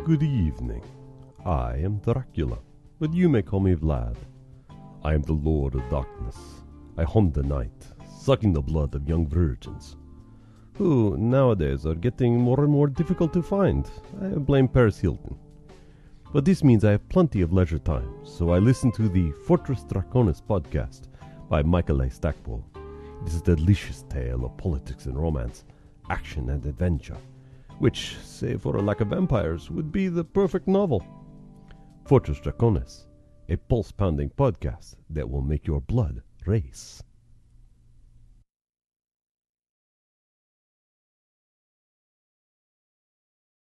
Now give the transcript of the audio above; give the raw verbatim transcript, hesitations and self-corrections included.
Good evening. I am Dracula, but you may call me Vlad. I am the Lord of Darkness. I hunt the night, sucking the blood of young virgins, who nowadays are getting more and more difficult to find. I blame Paris Hilton. But this means I have plenty of leisure time, so I listen to the Fortress Draconis podcast by Michael A. Stackpole. It is a delicious tale of politics and romance, action and adventure, which, save for a lack of vampires, would be the perfect novel. Fortress Draconis, a pulse-pounding podcast that will make your blood race.